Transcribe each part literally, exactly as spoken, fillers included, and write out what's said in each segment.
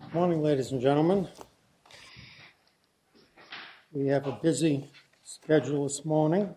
Morning, ladies and gentlemen. We have a busy schedule this morning.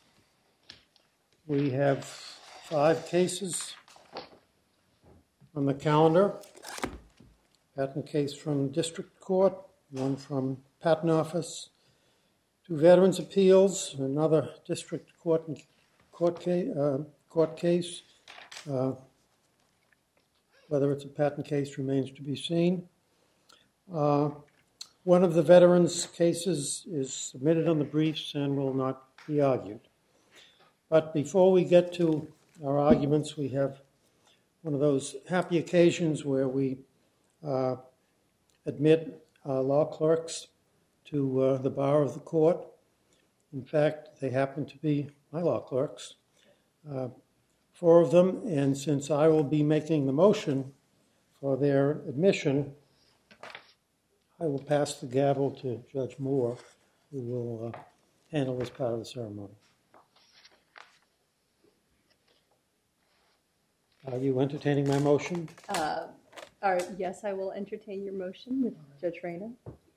We have five cases on the calendar. Patent case from District Court, one from Patent Office, two Veterans Appeals, another District Court court case. Uh, court case. Uh, whether it's a patent case remains to be seen. Uh, one of the veterans' cases is submitted on the briefs and will not be argued. But before we get to our arguments, we have one of those happy occasions where we uh, admit uh, law clerks to uh, the bar of the court. In fact, they happen to be my law clerks, uh, four of them, and since I will be making the motion for their admission, I will pass the gavel to Judge Moore, who will uh, handle this part of the ceremony. Are you entertaining my motion? Uh, all right, yes, I will entertain your motion with Judge Reyna.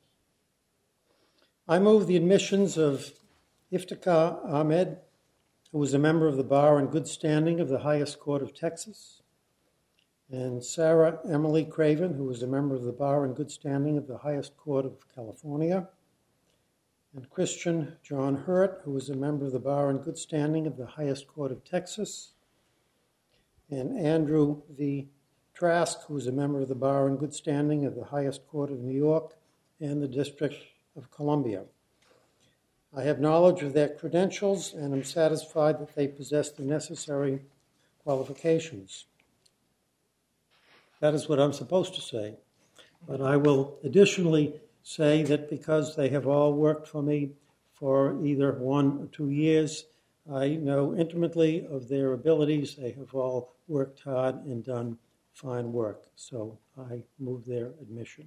I move the admissions of Iftikhar Ahmed, who was a member of the bar in good standing of the highest court of Texas, and Sarah Emily Craven, who was a member of the bar in good standing of the highest court of California, and Christian John Hurt, who was a member of the bar in good standing of the highest court of Texas, and Andrew V. Trask, who was a member of the bar in good standing of the highest court of New York and the District of Columbia. I have knowledge of their credentials and am satisfied that they possess the necessary qualifications. That is what I'm supposed to say. But I will additionally say that because they have all worked for me for either one or two years, I know intimately of their abilities. They have all worked hard and done fine work. So I move their admission.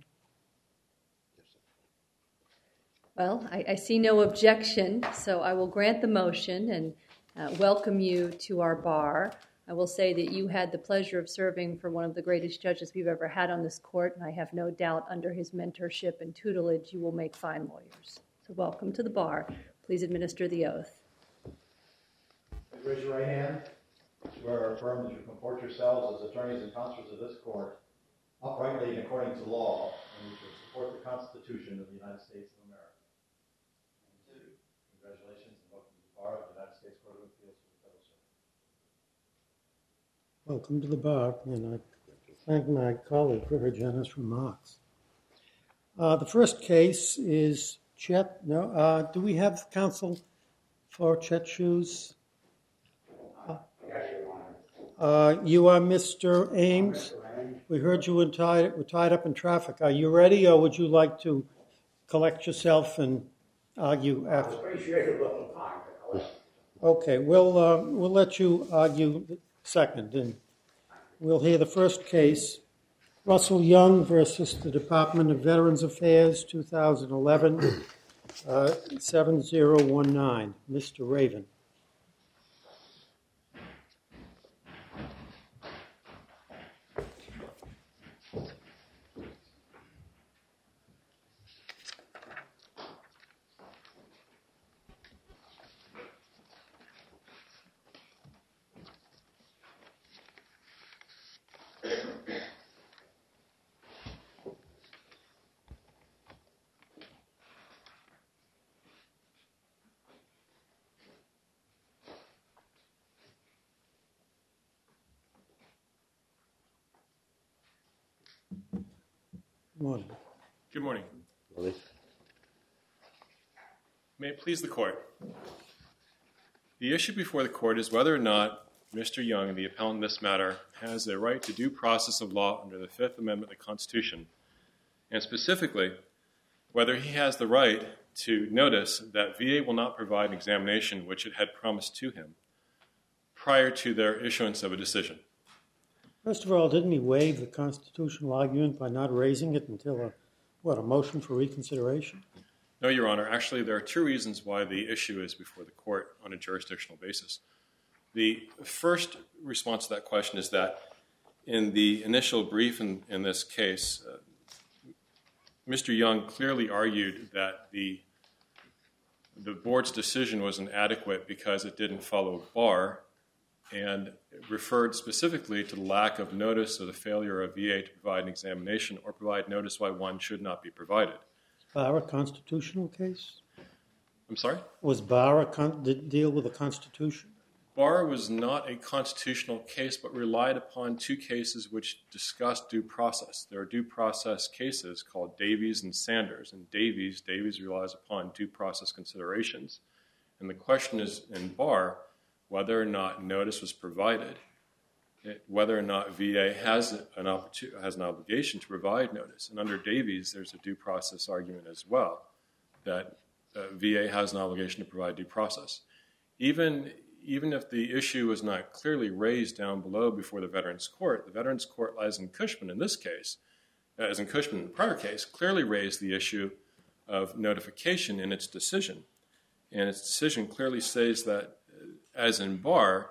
Well, I, I see no objection, so I will grant the motion and uh, welcome you to our bar. I will say that you had the pleasure of serving for one of the greatest judges we've ever had on this court, and I have no doubt under his mentorship and tutelage you will make fine lawyers. So welcome to the bar. Please administer the oath. Please raise your right hand. Swear or affirm that you comport yourselves as attorneys and counselors of this court, uprightly and according to law, and you shall support the Constitution of the United States of America. And two, congratulations and welcome to the bar of the United States Court of Appeals for the Federal Circuit. Welcome to the bar, and I thank my colleague for her generous remarks. Uh, the first case is Chet. No, uh, do we have counsel for Chet Shoes? Uh, uh, you are Mister Ames. We heard you were tied, were tied up in traffic. Are you ready, or would you like to collect yourself and argue after? I was pretty sure you were fine. Okay, we'll uh, we'll let you argue second, and we'll hear the first case, Russell Young versus the Department of Veterans Affairs, two thousand eleven, uh, seven zero one nine. Mister Raven. Good morning. Good morning. May it please the court. The issue before the court is whether or not Mister Young, the appellant in this matter, has a right to due process of law under the Fifth Amendment of the Constitution, and specifically, whether he has the right to notice that V A will not provide an examination which it had promised to him prior to their issuance of a decision. First of all, didn't he waive the constitutional argument by not raising it until a, what, a motion for reconsideration? No, Your Honor. Actually, there are two reasons why the issue is before the court on a jurisdictional basis. The first response to that question is that in the initial brief in, in this case, uh, Mister Young clearly argued that the the board's decision was inadequate because it didn't follow Barr, and referred specifically to the lack of notice of the failure of V A to provide an examination or provide notice why one should not be provided. Is Barr a constitutional case? I'm sorry? Was Barr a con- did deal with the Constitution? Barr was not a constitutional case, but relied upon two cases which discussed due process. There are due process cases called Davies and Sanders. And Davies, Davies relies upon due process considerations. And the question is, in Barr, whether or not notice was provided, whether or not V A has an, opportu- has an obligation to provide notice. And under Davies, there's a due process argument as well, that uh, V A has an obligation to provide due process. Even Even if the issue was not clearly raised down below before the Veterans Court, the Veterans Court, as in Cushman in this case, as in Cushman in the prior case, clearly raised the issue of notification in its decision. And its decision clearly says that, as in Barr,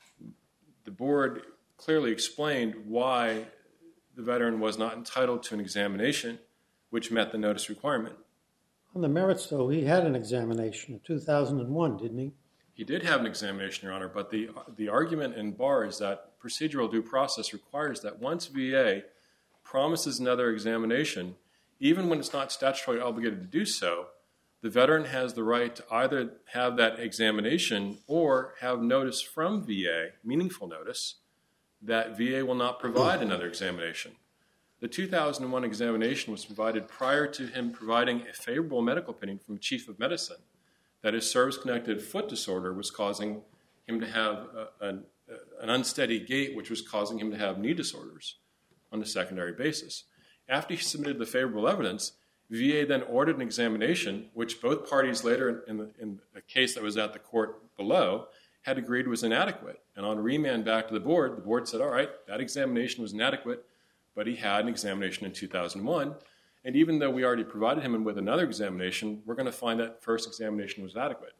the board clearly explained why the veteran was not entitled to an examination which met the notice requirement. On the merits, though, he had an examination in two thousand one, didn't he? He did have an examination, Your Honor, but the the argument in Barr is that procedural due process requires that once V A promises another examination, even when it's not statutorily obligated to do so, the veteran has the right to either have that examination or have notice from V A, meaningful notice, that V A will not provide another examination. The two thousand one examination was provided prior to him providing a favorable medical opinion from Chief of Medicine that his service-connected foot disorder was causing him to have a, an, an unsteady gait, which was causing him to have knee disorders on a secondary basis. After he submitted the favorable evidence, V A then ordered an examination, which both parties later in the, in the case that was at the court below had agreed was inadequate. And on remand back to the board, the board said, all right, that examination was inadequate, but he had an examination in two thousand one. And even though we already provided him with another examination, we're going to find that first examination was adequate.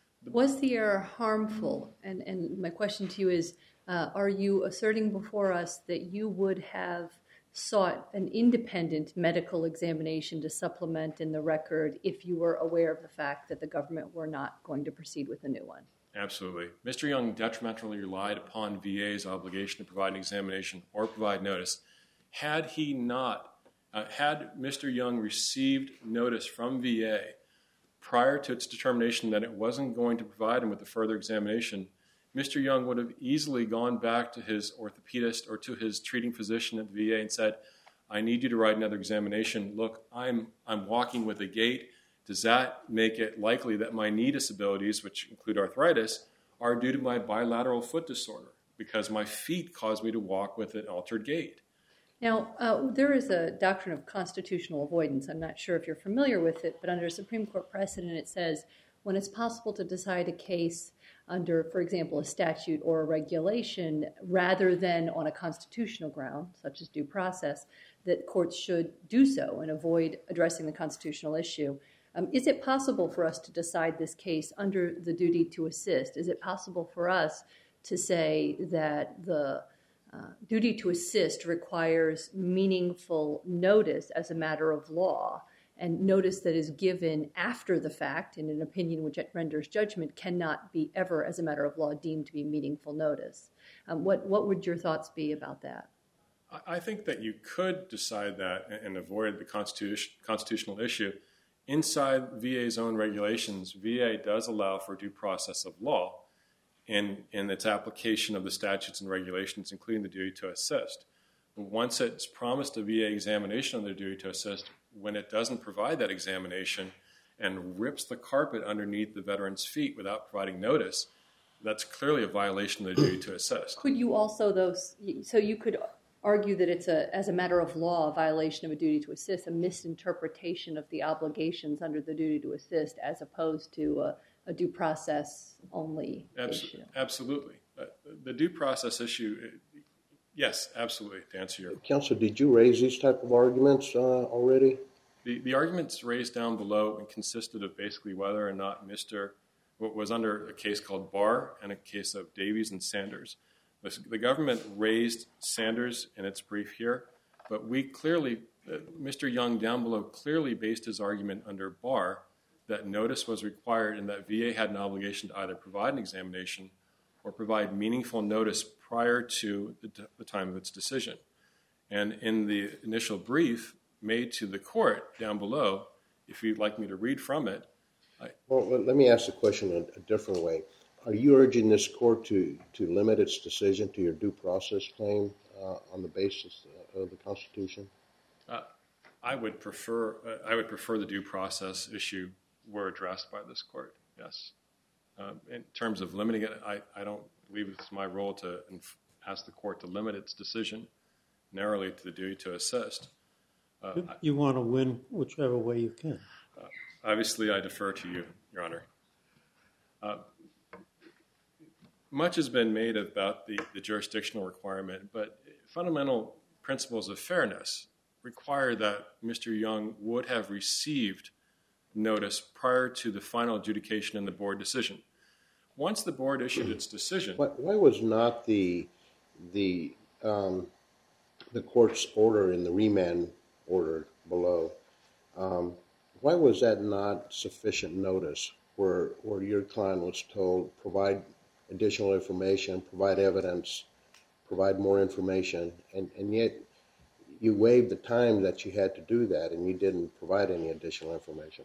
Was the error harmful? And, and my question to you is, uh, are you asserting before us that you would have sought an independent medical examination to supplement in the record if you were aware of the fact that the government were not going to proceed with a new one? Absolutely. Mister Young detrimentally relied upon V A's obligation to provide an examination or provide notice. Had he not Uh, had Mister Young received notice from V A prior to its determination that it wasn't going to provide him with a further examination, Mister Young would have easily gone back to his orthopedist or to his treating physician at the V A and said, I need you to write another examination. Look, I'm, I'm walking with a gait. Does that make it likely that my knee disabilities, which include arthritis, are due to my bilateral foot disorder because my feet cause me to walk with an altered gait? Now, uh, there is a doctrine of constitutional avoidance. I'm not sure if you're familiar with it, but under Supreme Court precedent, it says when it's possible to decide a case under, for example, a statute or a regulation, rather than on a constitutional ground, such as due process, that courts should do so and avoid addressing the constitutional issue. Um, is it possible for us to decide this case under the duty to assist? Is it possible for us to say that the Uh, duty to assist requires meaningful notice as a matter of law, and notice that is given after the fact in an opinion which it renders judgment cannot be ever, as a matter of law, deemed to be meaningful notice? Um, what, what would your thoughts be about that? I think that you could decide that and avoid the constitution, constitutional issue. Inside V A's own regulations, V A does allow for due process of law in, in its application of the statutes and regulations, including the duty to assist. But once it's promised a V A examination on their duty to assist, when it doesn't provide that examination and rips the carpet underneath the veteran's feet without providing notice, that's clearly a violation of the duty to assist. Could you also, though, so you could argue that it's, a, as a matter of law, a violation of a duty to assist, a misinterpretation of the obligations under the duty to assist, as opposed to a, a due process only Abs- issue? Absolutely. Uh, the due process issue, uh, yes, absolutely, to answer your question. Counsel, did you raise these type of arguments uh, already? The, the arguments raised down below consisted of basically whether or not Mister what was under a case called Barr and a case of Davies and Sanders. The, the government raised Sanders in its brief here, but we clearly Uh, Mister Young down below clearly based his argument under Barr that notice was required and that V A had an obligation to either provide an examination or provide meaningful notice prior to the, t- the time of its decision. And in the initial brief made to the court down below, if you'd like me to read from it. I, Well, let- let me ask the question a, a different way. Are you urging this court to, to limit its decision to your due process claim uh, on the basis of the Constitution? uh, I would prefer uh, I would prefer the due process issue were addressed by this court. Yes. Um, in terms of limiting it, I, I don't believe it's my role to inf- ask the court to limit its decision narrowly to the duty to assist. Uh, You- You want to win whichever way you can. uh, obviously, I defer to you, Your Honor. Uh, much has been made about the, the jurisdictional requirement, but fundamental principles of fairness require that Mister Young would have received notice prior to the final adjudication in the board decision. Once the board issued its decision, Why, why was not the the um, the court's order in the remand order below? Um, why was that not sufficient notice? Where where your client was told provide additional information, provide evidence, provide more information, and and yet you waived the time that you had to do that, and you didn't provide any additional information.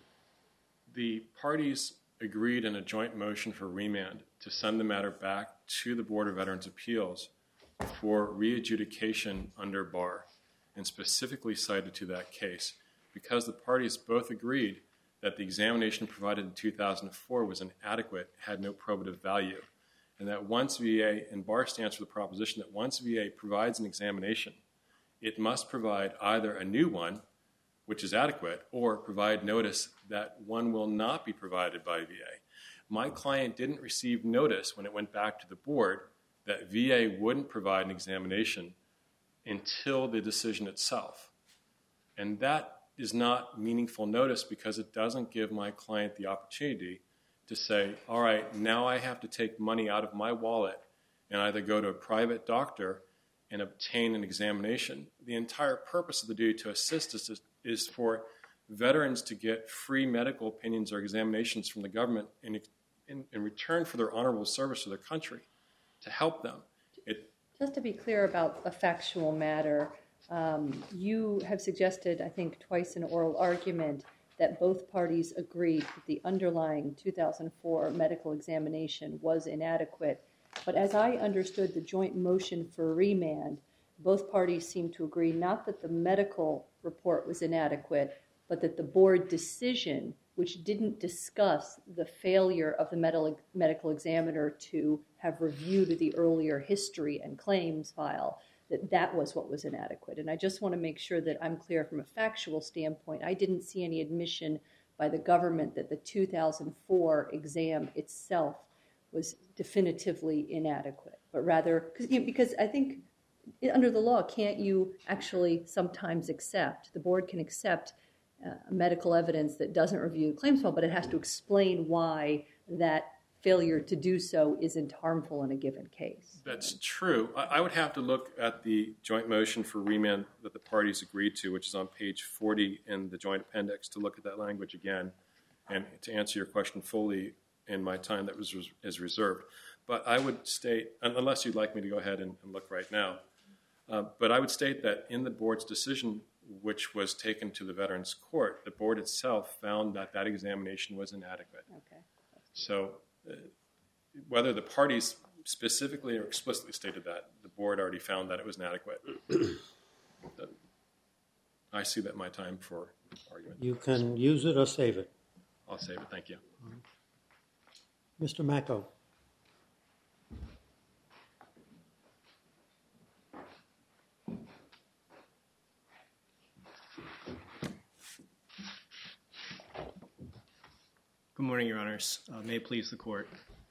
the parties agreed in a joint motion for remand to send the matter back to the Board of Veterans' Appeals for re-adjudication under Barr, and specifically cited to that case because the parties both agreed that the examination provided in two thousand four was inadequate, had no probative value, and that once V A, and Barr stands for the proposition that once V A provides an examination, it must provide either a new one, which is adequate, or provide notice that one will not be provided by V A. My client didn't receive notice when it went back to the board that V A wouldn't provide an examination until the decision itself. And that is not meaningful notice because it doesn't give my client the opportunity to say, all right, now I have to take money out of my wallet and either go to a private doctor and obtain an examination. The entire purpose of the duty to assist is, is for veterans to get free medical opinions or examinations from the government in, in, in return for their honorable service to their country, to help them. It, Just to be clear about a factual matter, um, you have suggested, I think, twice in oral argument that both parties agreed that the underlying two thousand four medical examination was inadequate. But as I understood the joint motion for remand, both parties seemed to agree not that the medical report was inadequate, but that the board decision, which didn't discuss the failure of the medical medical examiner to have reviewed the earlier history and claims file, that that was what was inadequate. And I just want to make sure that I'm clear from a factual standpoint. I didn't see any admission by the government that the two thousand four exam itself was definitively inadequate, but rather, cause, you know, because I think under the law, can't you actually sometimes accept, the board can accept uh, medical evidence that doesn't review the claims file, but it has to explain why that failure to do so isn't harmful in a given case. That's true. I, I would have to look at the joint motion for remand that the parties agreed to, which is on page forty in the joint appendix, to look at that language again and to answer your question fully in my time that was res- is reserved. But I would state, unless you'd like me to go ahead and, and look right now, uh, but I would state that in the board's decision, which was taken to the Veterans Court, the board itself found that that examination was inadequate. Okay. So uh, whether the parties specifically or explicitly stated that, the board already found that it was inadequate. I see that my time for argument. You can use it or save it. I'll save it. Thank you. Mister Macko. Good morning, Your Honors. Uh, may it please the Court.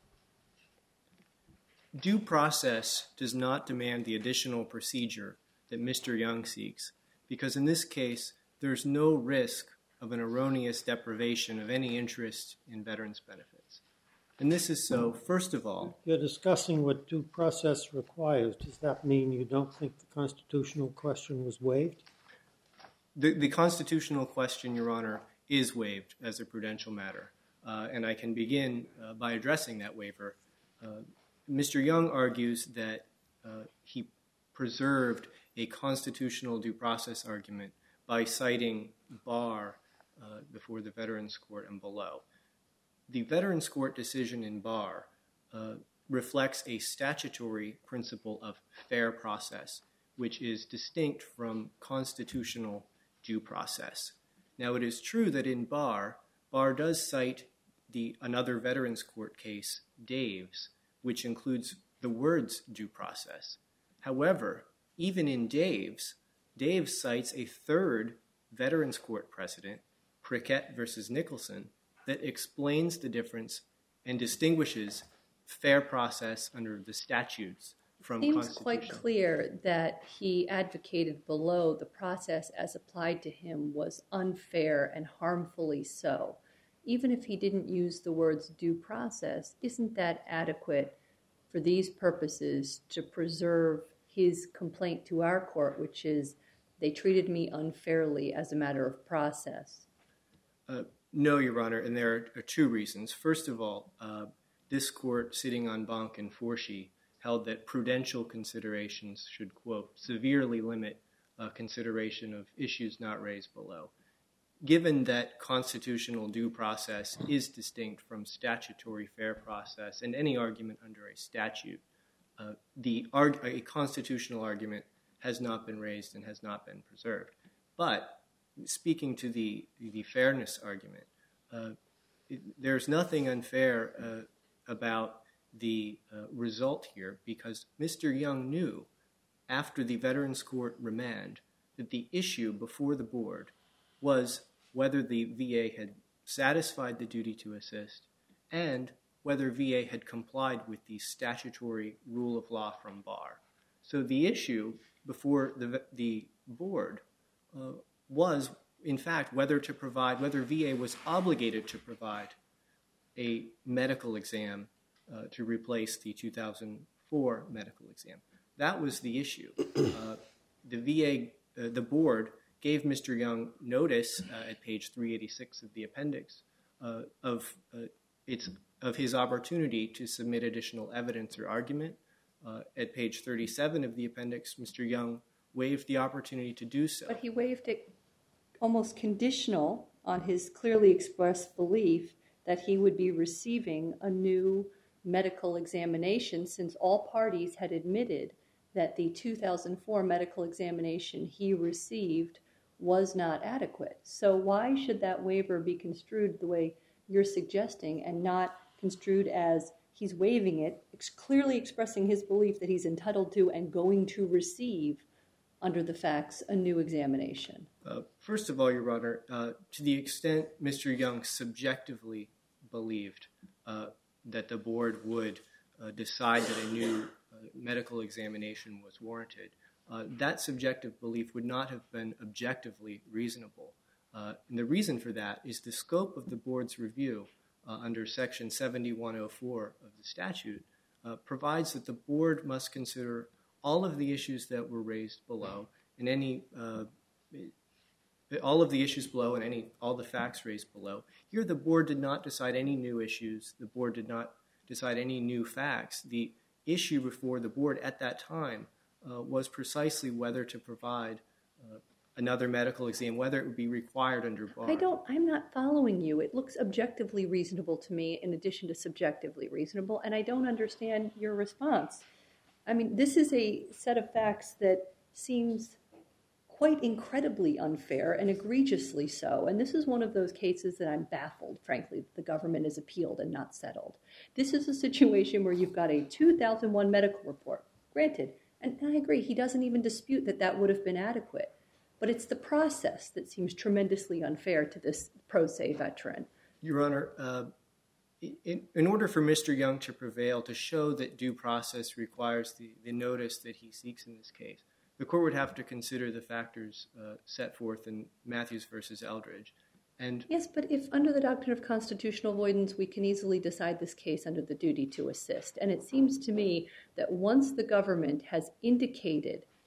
Due process does not demand the additional procedure that Mister Young seeks, because in this case, there's no risk of an erroneous deprivation of any interest in veterans' benefits. And this is so, first of all... You're discussing what due process requires. Does that mean you don't think the constitutional question was waived? the, the constitutional question, Your Honor, is waived as a prudential matter. Uh, and I can begin uh, by addressing that waiver. Uh, Mister Young argues that uh, he preserved a constitutional due process argument by citing Barr uh, before the Veterans Court and below. The Veterans Court decision in Barr uh, reflects a statutory principle of fair process, which is distinct from constitutional due process. Now, it is true that in Barr, Barr does cite the another Veterans Court case, Daves, which includes the words due process. However, even in Daves, Daves cites a third Veterans Court precedent, Prickett versus Nicholson, that explains the difference and distinguishes fair process under the statutes from Seems constitution. quite clear that he advocated below the process as applied to him was unfair and harmfully so. Even if he didn't use the words due process, isn't that adequate for these purposes to preserve his complaint to our court, which is they treated me unfairly as a matter of process? Uh, no, Your Honor, and there are two reasons. First of all, uh, this court sitting on Bonk and Forshee held that prudential considerations should, quote, severely limit uh, consideration of issues not raised below. Given that constitutional due process is distinct from statutory fair process and any argument under a statute, uh, the arg- a constitutional argument has not been raised and has not been preserved. But speaking to the, the fairness argument, uh, it, there's nothing unfair uh, about the uh, result here, because Mister Young knew after the Veterans Court remand that the issue before the board was whether the V A had satisfied the duty to assist and whether V A had complied with the statutory rule of law from Barr. So the issue before the, the board uh, was, in fact, whether to provide, whether V A was obligated to provide a medical exam uh, to replace the two thousand four medical exam. That was the issue. Uh, the V A, uh, the board, gave Mister Young notice uh, at page three eighty-six of the appendix uh, of uh, its of his opportunity to submit additional evidence or argument. Uh, at page thirty-seven of the appendix, Mister Young waived the opportunity to do so. But he waived it almost conditional on his clearly expressed belief that he would be receiving a new medical examination, since all parties had admitted that the two thousand four medical examination he received was not adequate. So why should that waiver be construed the way you're suggesting and not construed as he's waiving it, ex- clearly expressing his belief that he's entitled to and going to receive under the facts a new examination? Uh, first of all, Your Honor, uh, to the extent Mister Young subjectively believed uh, that the board would uh, decide that a new uh, medical examination was warranted, uh, that subjective belief would not have been objectively reasonable. Uh, and the reason for that is the scope of the board's review uh, under section seventy-one oh four of the statute uh, provides that the board must consider all of the issues that were raised below and any uh, all of the issues below and any all the facts raised below. Here, the board did not decide any new issues. The board did not decide any new facts. The issue before the board at that time uh, was precisely whether to provide uh, another medical exam, whether it would be required under Barr. I don't, I'm not following you. It looks objectively reasonable to me in addition to subjectively reasonable, and I don't understand your response. I mean, this is a set of facts that seems quite incredibly unfair and egregiously so. And this is one of those cases that I'm baffled, frankly, that the government has appealed and not settled. This is a situation where you've got a two thousand one medical report, granted, and I agree, he doesn't even dispute that that would have been adequate. But it's the process that seems tremendously unfair to this pro se veteran. Your Honor, uh, in, in order for Mister Young to prevail, to show that due process requires the, the notice that he seeks in this case, the court would have to consider the factors uh, set forth in Matthews versus Eldridge. And yes, but if under the doctrine of constitutional avoidance, we can easily decide this case under the duty to assist. And it seems to me that once the government has indicated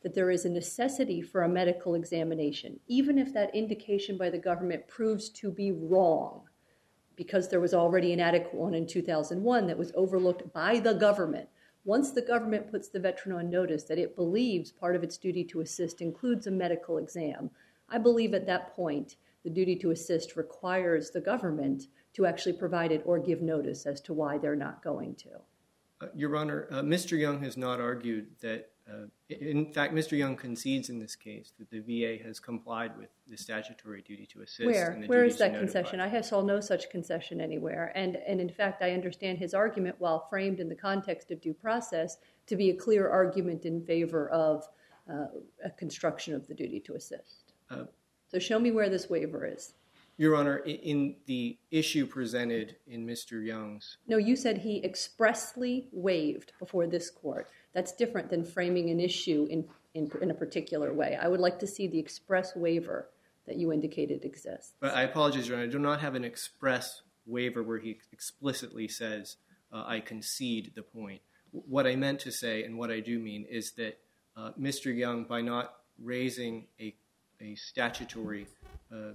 that there is a necessity for a medical examination, even if that indication by the government proves to be wrong, because there was already an adequate one in two thousand one that was overlooked by the government. Once the government puts the veteran on notice that it believes part of its duty to assist includes a medical exam, I believe at that point the duty to assist requires the government to actually provide it or give notice as to why they're not going to. Uh, Your Honor, uh, Mister Young has not argued that, uh, in fact, Mister Young concedes in this case that the V A has complied with the statutory duty to assist. Where? And the Where duty is to that notify. concession? I saw no such concession anywhere. And, and in fact, I understand his argument, while framed in the context of due process, to be a clear argument in favor of uh, a construction of the duty to assist. Uh, so show me where this waiver is. Your Honor, in, in the issue presented in Mister Young's... No, you said he expressly waived before this court. That's different than framing an issue in, in, in a particular way. I would like to see the express waiver that you indicated exists. But I apologize, Your Honor. I do not have an express waiver where he explicitly says, uh, I concede the point. What I meant to say, and what I do mean, is that uh, Mister Young, by not raising a, a statutory uh,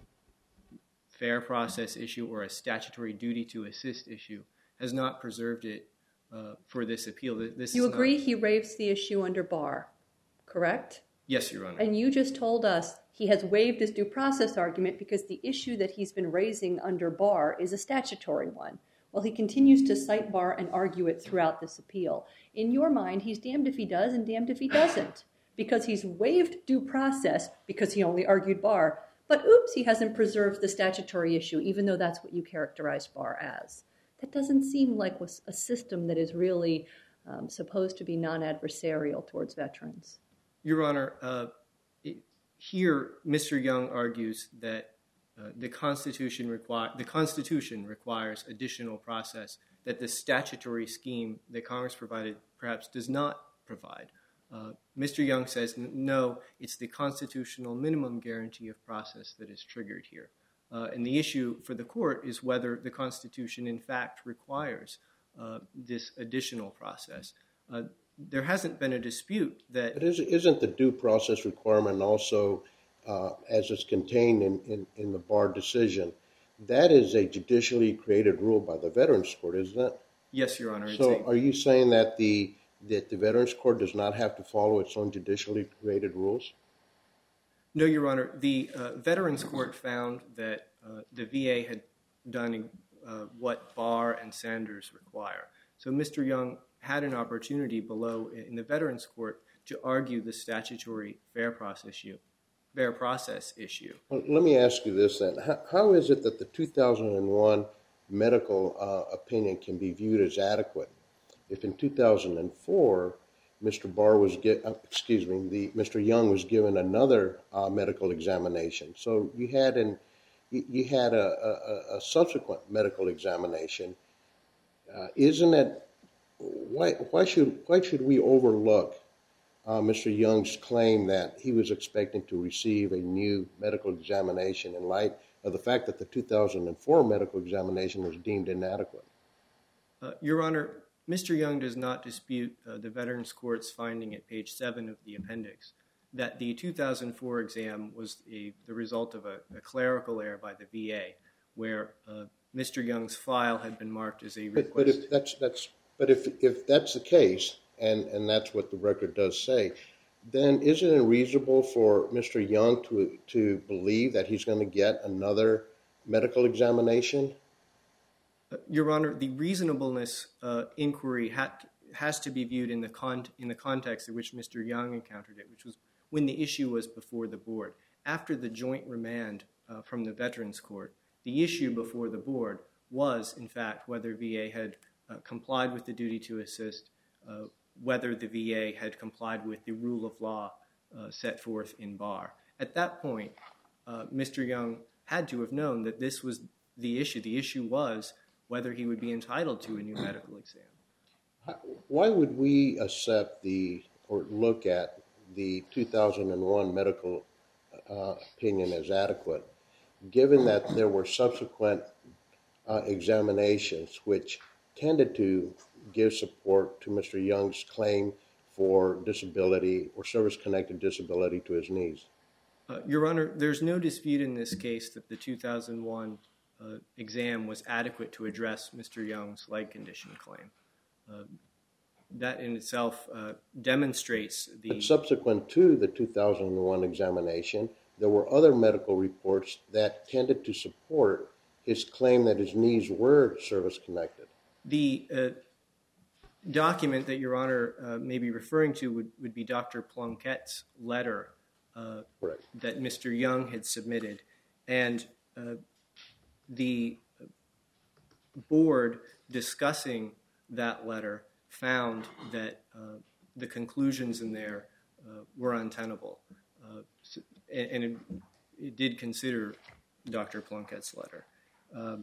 fair process issue or a statutory duty to assist issue, has not preserved it uh, for this appeal. This You is agree not... he raised the issue under bar, correct? Yes, Your Honor. And you just told us he has waived his due process argument because the issue that he's been raising under bar is a statutory one. Well, he continues to cite bar and argue it throughout this appeal. In your mind, he's damned if he does and damned if he doesn't, because he's waived due process because he only argued bar. But oops, he hasn't preserved the statutory issue, even though that's what you characterized bar as. That doesn't seem like a system that is really um, supposed to be non-adversarial towards veterans. Your Honor, uh, it, here Mister Young argues that uh, the Constitution require the Constitution requires additional process that the statutory scheme that Congress provided perhaps does not provide. Uh, Mister Young says, no, it's the constitutional minimum guarantee of process that is triggered here. Uh, and the issue for the court is whether the Constitution, in fact, requires uh, this additional process. Uh, there hasn't been a dispute that... But is, isn't the due process requirement also, uh, as it's contained in, in, in the Barr decision, that is a judicially created rule by the Veterans Court, isn't it? Yes, Your Honor. So it's a, are you saying that the that the Veterans Court does not have to follow its own judicially created rules? No, Your Honor. The uh, Veterans Court found that uh, the V A had done uh, what Barr and Sanders require. So Mister Young had an opportunity below in the Veterans Court to argue the statutory fair process issue. Fair process issue. Well, let me ask you this then. How, how is it that the two thousand one medical uh, opinion can be viewed as adequate if in two thousand four Mister Barr was get, uh, excuse me, the Mister Young was given another uh, medical examination? So you had an you, you had a, a, a subsequent medical examination. Uh, isn't it why why should why should we overlook Uh, Mister Young's claim that he was expecting to receive a new medical examination in light of the fact that the two thousand four medical examination was deemed inadequate? Uh, Your Honor, Mister Young does not dispute uh, the Veterans Court's finding at page seven of the appendix that the two thousand four exam was a, the result of a, a clerical error by the V A, where uh, Mister Young's file had been marked as a request. But, but if that's that's but if if that's the case, and and that's what the record does say, then isn't it reasonable for Mister Young to to believe that he's going to get another medical examination? Uh, Your Honor, the reasonableness uh, inquiry had, has to be viewed in the con in the context in which Mister Young encountered it, which was when the issue was before the board. After the joint remand uh, from the Veterans Court, the issue before the board was, in fact, whether V A had uh, complied with the duty to assist, uh, whether the V A had complied with the rule of law uh, set forth in Barr. At that point, uh, Mister Young had to have known that this was the issue. The issue was whether he would be entitled to a new medical exam. Why would we accept the or look at the two thousand one medical uh, opinion as adequate, given that there were subsequent uh, examinations which tended to give support to Mister Young's claim for disability or service-connected disability to his knees? Uh, Your Honor, there's no dispute in this case that the two thousand one uh, exam was adequate to address Mister Young's leg condition claim. Uh, that in itself uh, demonstrates the... But subsequent to the two thousand one examination, there were other medical reports that tended to support his claim that his knees were service-connected. The uh, document that Your Honor uh, may be referring to would, would be Doctor Plunkett's letter uh, Correct. that Mister Young had submitted. And uh, the board discussing that letter found that uh, the conclusions in there uh, were untenable. Uh, so, and and it, it did consider Doctor Plunkett's letter. Um,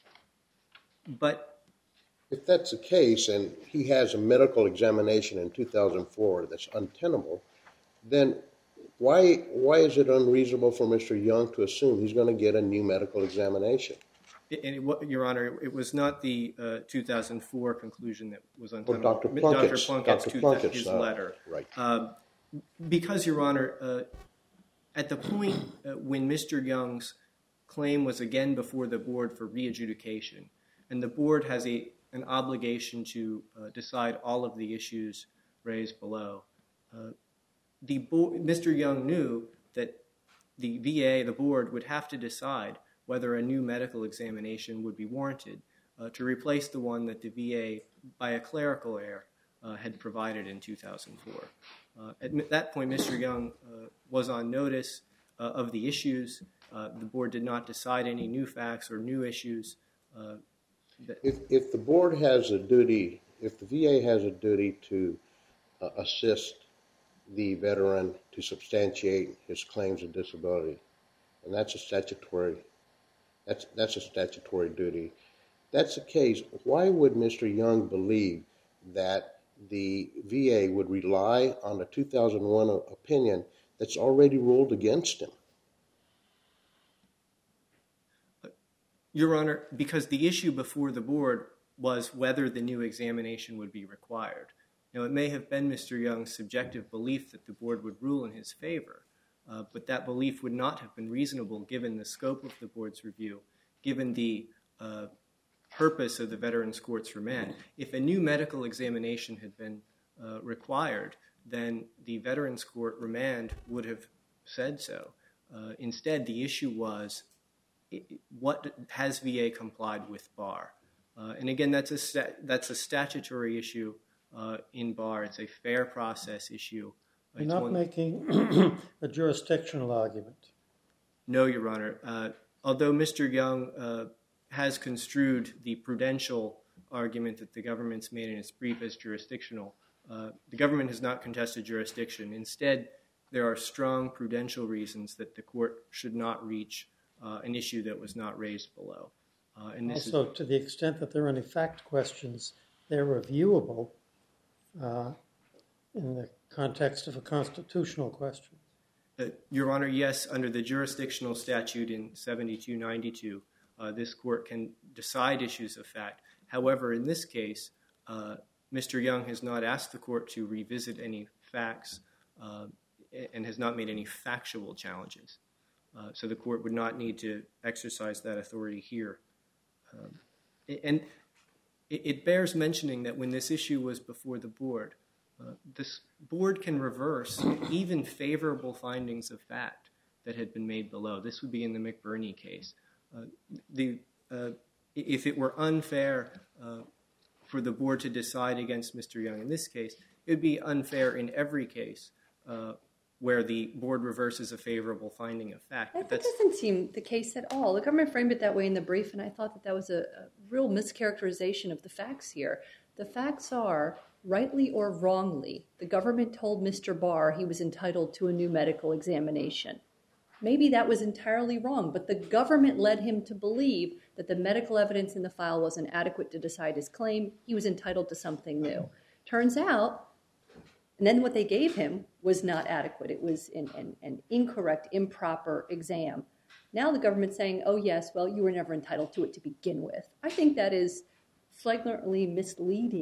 but If that's the case, and he has a medical examination in two thousand four that's untenable, then why why is it unreasonable for Mister Young to assume he's going to get a new medical examination? And it, Your Honor, it was not the uh, two thousand four conclusion that was Or untenable. Doctor Plunkett's, Plunkett's, Doctor two, Plunkett's his uh, letter. Right. Uh, because, Your Honor, uh, at the point uh, when Mister Young's claim was again before the board for re-adjudication, and the board has a an obligation to uh, decide all of the issues raised below, uh, the bo- Mister Young knew that the V A, the board, would have to decide whether a new medical examination would be warranted uh, to replace the one that the V A, by a clerical error, uh, had provided in two thousand four. Uh, at that point, Mister Young uh, was on notice uh, of the issues. Uh, the board did not decide any new facts or new issues. Uh, that If if the board has a duty, if the V A has a duty to uh, assist the veteran to substantiate his claims of disability, and that's a statutory that's that's a statutory duty. That's the case. Why would Mister Young believe that the V A would rely on the two thousand one opinion that's already ruled against him? Your Honor, because the issue before the board was whether the new examination would be required. Now, it may have been Mister Young's subjective belief that the board would rule in his favor, uh, but that belief would not have been reasonable given the scope of the board's review, given the uh, purpose of the Veterans Court's remand. If a new medical examination had been uh, required, then the Veterans Court remand would have said so. Uh, instead, the issue was, what has V A complied with B A R? Uh, and again, that's a sta- that's a statutory issue uh, in B A R. It's a fair process issue. You're It's not one- making a jurisdictional argument. No, Your Honor. Uh, although Mister Young uh, has construed the prudential argument that the government's made in its brief as jurisdictional, uh, the government has not contested jurisdiction. Instead, there are strong prudential reasons that the court should not reach Uh, an issue that was not raised below. Uh, and this Also, is, to the extent that there are any fact questions, they're reviewable uh, in the context of a constitutional question. uh, Your Honor, yes, under the jurisdictional statute in seventy-two ninety-two, uh, this court can decide issues of fact. However, in this case, uh, Mister Young has not asked the court to revisit any facts uh, and has not made any factual challenges. Uh, so the court would not need to exercise that authority here. Um, and it, it bears mentioning that when this issue was before the board, uh, this board can reverse even favorable findings of fact that had been made below. This would be in the McBurney case. Uh, the, uh, if it were unfair uh, for the board to decide against Mister Young in this case, it would be unfair in every case uh, where the board reverses a favorable finding of fact. That, But that that's, doesn't seem the case at all. The government framed it that way in the brief, and I thought that that was a, a real mischaracterization of the facts here. The facts are, rightly or wrongly, the government told Mister Barr he was entitled to a new medical examination. Maybe that was entirely wrong, but the government led him to believe that the medical evidence in the file wasn't adequate to decide his claim. He was entitled to something new. Turns out, and then what they gave him was not adequate. It was an, an, an incorrect, improper exam. Now the government's saying, oh yes, well, you were never entitled to it to begin with. I think that is flagrantly misleading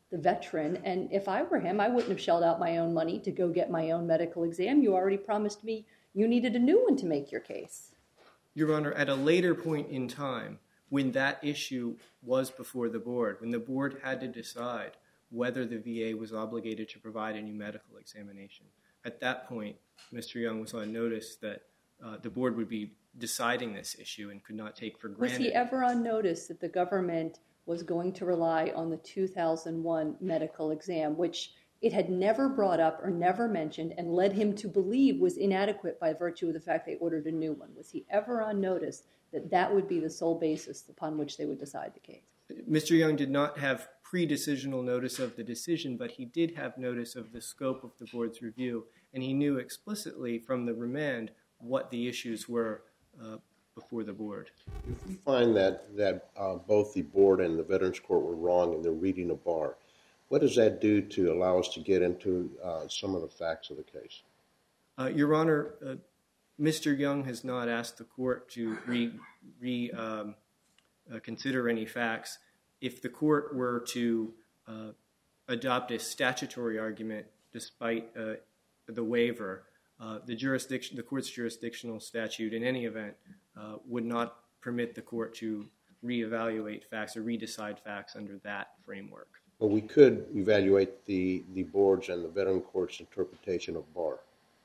the veteran. And if I were him, I wouldn't have shelled out my own money to go get my own medical exam. You already promised me you needed a new one to make your case. Your Honor, at a later point in time, when that issue was before the board, when the board had to decide whether the V A was obligated to provide a new medical examination, at that point, Mister Young was on notice that uh, the board would be deciding this issue and could not take for granted. Was he ever on notice that the government was going to rely on the two thousand one medical exam, which it had never brought up or never mentioned and led him to believe was inadequate by virtue of the fact they ordered a new one? Was he ever on notice that that would be the sole basis upon which they would decide the case? Mister Young did not have pre-decisional notice of the decision, but he did have notice of the scope of the board's review, and he knew explicitly from the remand what the issues were uh, before the board. If we find that, that uh, both the board and the Veterans Court were wrong in their reading of Barr, what does that do to allow us to get into uh, some of the facts of the case? Uh, Your Honor, uh, Mister Young has not asked the court to re, re um, uh, consider any facts. If the court were to uh, adopt a statutory argument despite uh, the waiver, uh, the jurisdiction, the court's jurisdictional statute in any event uh, would not permit the court to reevaluate facts or redecide facts under that framework. Well, we could evaluate the, the board's and the Veteran Court's interpretation of Barr.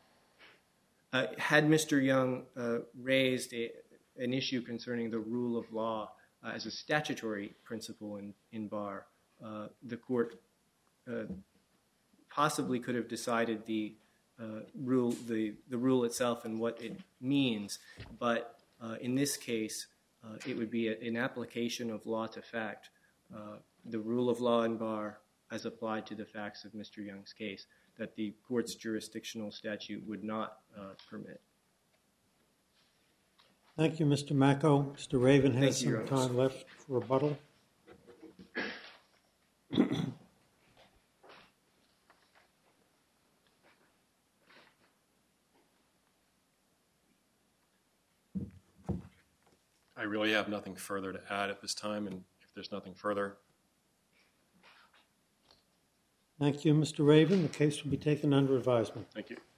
Uh, had Mister Young uh, raised a, an issue concerning the rule of law uh, as a statutory principle in, in Barr, uh, the court uh, possibly could have decided the uh, rule, the, the rule itself and what it means, but uh, in this case, uh, it would be a, an application of law to fact. Uh, the rule of law in Barr as applied to the facts of Mister Young's case that the court's jurisdictional statute would not uh, permit. Thank you, Mister Macco. Mister Raven has Thank you, some Your Honor. time left for rebuttal. I really have nothing further to add at this time, and if there's nothing further. Thank you, Mister Raven. The case will be taken under advisement. Thank you.